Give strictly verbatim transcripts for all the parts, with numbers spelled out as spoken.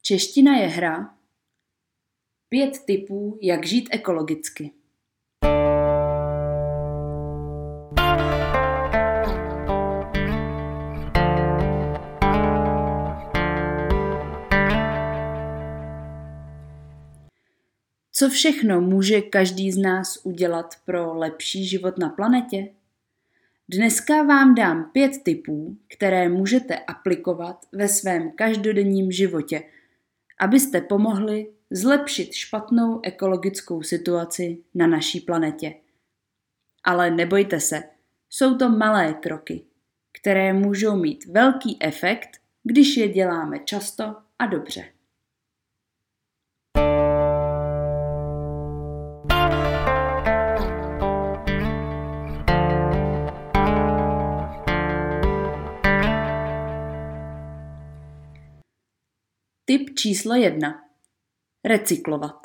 Čeština je hra. Pět tipů, jak žít ekologicky. Co všechno může každý z nás udělat pro lepší život na planetě? Dneska vám dám pět tipů, které můžete aplikovat ve svém každodenním životě, abyste pomohli zlepšit špatnou ekologickou situaci na naší planetě. Ale nebojte se, jsou to malé kroky, které můžou mít velký efekt, když je děláme často a dobře. Tip číslo jedna. Recyklovat.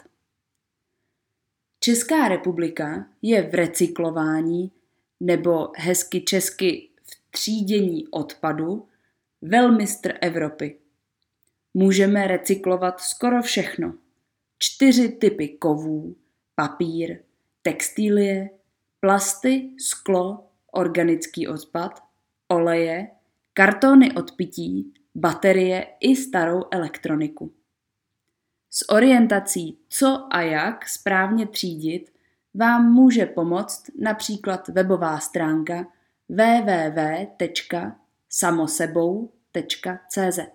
Česká republika je v recyklování, nebo hezky česky v třídění odpadu, velmistr Evropy. Můžeme recyklovat skoro všechno. Čtyři typy kovů, papír, textilie, plasty, sklo, organický odpad, oleje, kartony od pití, baterie i starou elektroniku. S orientací, co a jak správně třídit, vám může pomoct například webová stránka w w w tečka samosebou tečka c z.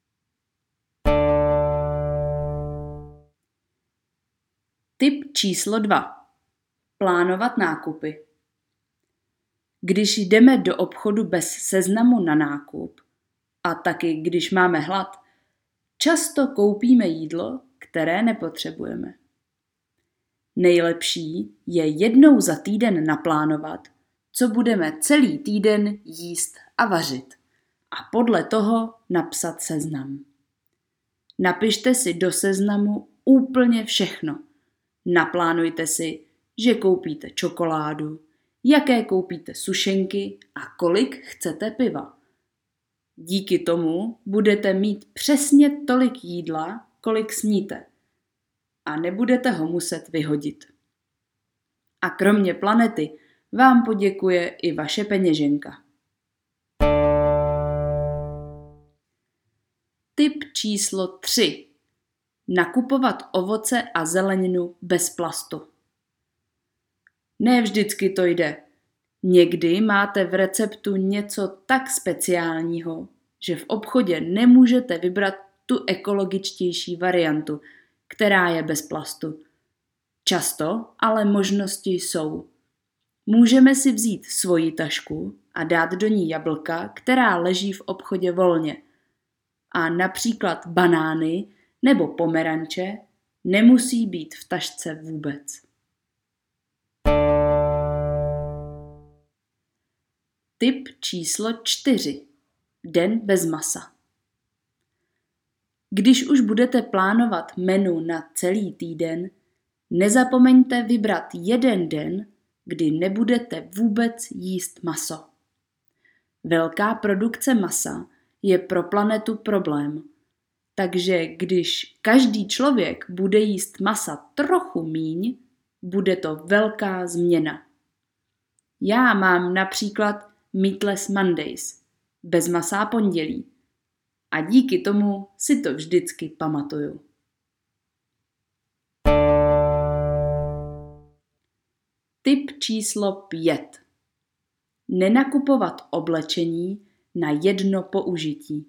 Tip číslo dva. Plánovat nákupy. Když jdeme do obchodu bez seznamu na nákup, a taky když máme hlad, často koupíme jídlo, které nepotřebujeme. Nejlepší je jednou za týden naplánovat, co budeme celý týden jíst a vařit, a podle toho napsat seznam. Napište si do seznamu úplně všechno. Naplánujte si, že koupíte čokoládu, jaké koupíte sušenky a kolik chcete piva. Díky tomu budete mít přesně tolik jídla, kolik sníte, a nebudete ho muset vyhodit. A kromě planety vám poděkuje i vaše peněženka. Tip číslo tři. Nakupovat ovoce a zeleninu bez plastu. Ne vždycky to jde. Někdy máte v receptu něco tak speciálního, že v obchodě nemůžete vybrat tu ekologičtější variantu, která je bez plastu. Často ale možnosti jsou. Můžeme si vzít svoji tašku a dát do ní jablka, která leží v obchodě volně. A například banány nebo pomeranče nemusí být v tašce vůbec. Tip číslo čtyři. Den bez masa. Když už budete plánovat menu na celý týden, nezapomeňte vybrat jeden den, kdy nebudete vůbec jíst maso. Velká produkce masa je pro planetu problém, takže když každý člověk bude jíst masa trochu míň, bude to velká změna. Já mám například Meatless Mondays, bez masa pondělí, a díky tomu si to vždycky pamatuju. Tip číslo pět. Nenakupovat oblečení na jedno použití.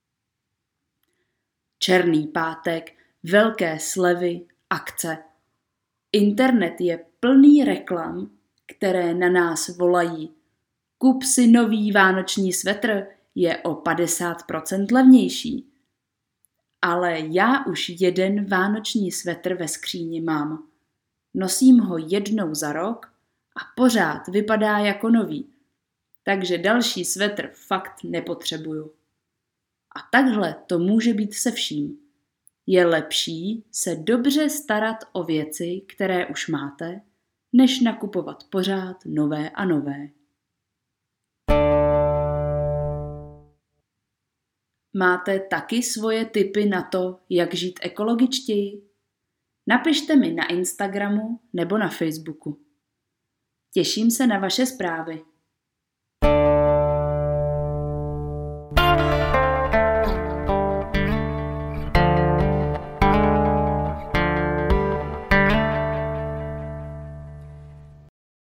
Černý pátek, velké slevy, akce. Internet je plný reklam, které na nás volají: kup si nový vánoční svetr, je o padesát procent levnější. Ale já už jeden vánoční svetr ve skříni mám. Nosím ho jednou za rok a pořád vypadá jako nový, takže další svetr fakt nepotřebuju. A takhle to může být se vším. Je lepší se dobře starat o věci, které už máte, než nakupovat pořád nové a nové. Máte taky svoje tipy na to, jak žít ekologičtěji? Napište mi na Instagramu nebo na Facebooku. Těším se na vaše zprávy.